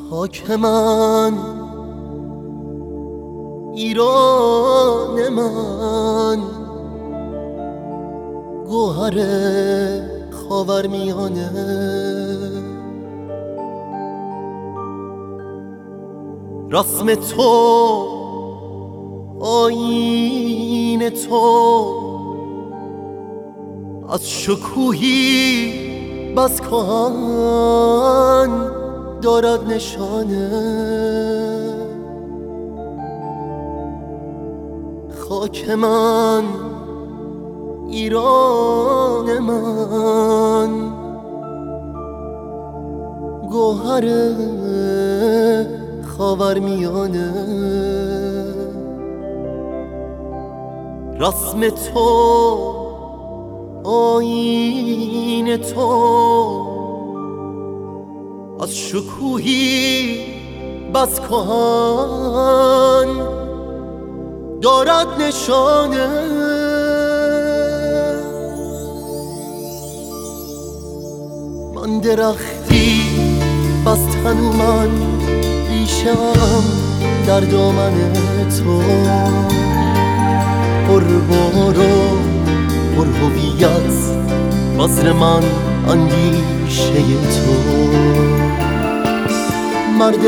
خاک من، ایران من، گوهر خاورمیانه. رسم تو، آیین تو، از شکوهی بس کهن دارد نشانه. خاک من، ایران من، گوهر خاورمیانه. رسم تو، آیین تو، از شکوهی بس کهن دارد نشانه. من درختی بس تنومند، ریشه‌ام در دامن تو، پربار و پرهویت، بذر من اندیشه تو. مرد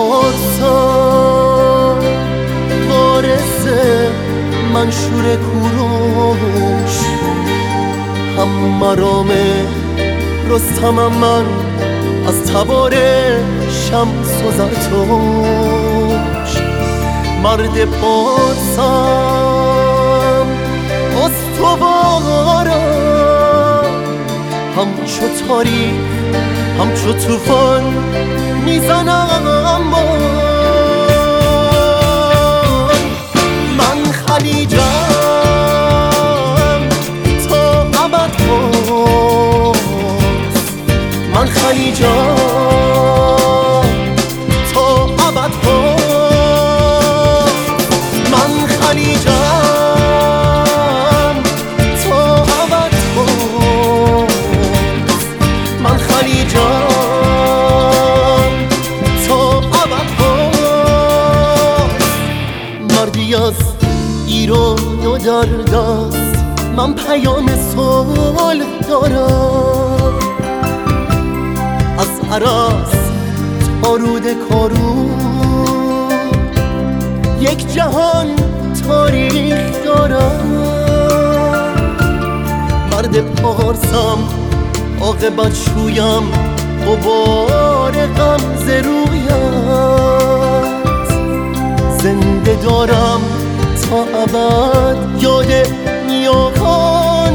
پارسا، وارث منشور کوروش، هم مرام رستمم من، از تبار شمس و زرتوش. مرد پارسم، استوارم، همچو تاریخ، همچو طوفان میزنم من خلیجم تا ابد هست. من خلیجم تا ابد هست. من خلیجم تا ابد هست. من خلیجم از ایران و در دست، من پیام صلح دارم. از عرس تا رود کارون، یک جهان تاریخ دارم. مرد پارسم، عاقبت شویم، غبار غمزه رویم، زنده دارم تا ابد یاد نیاکان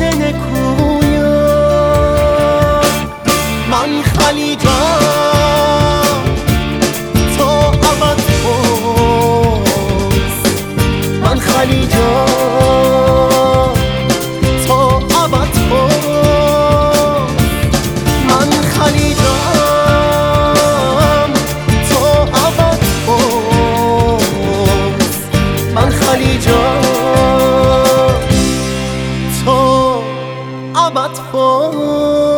نکویم. من خلیجم تا ابد هست. من خلیجم تا ابد هست. من خلیجم تا ابد هست. من خلیجم تا ابد هست.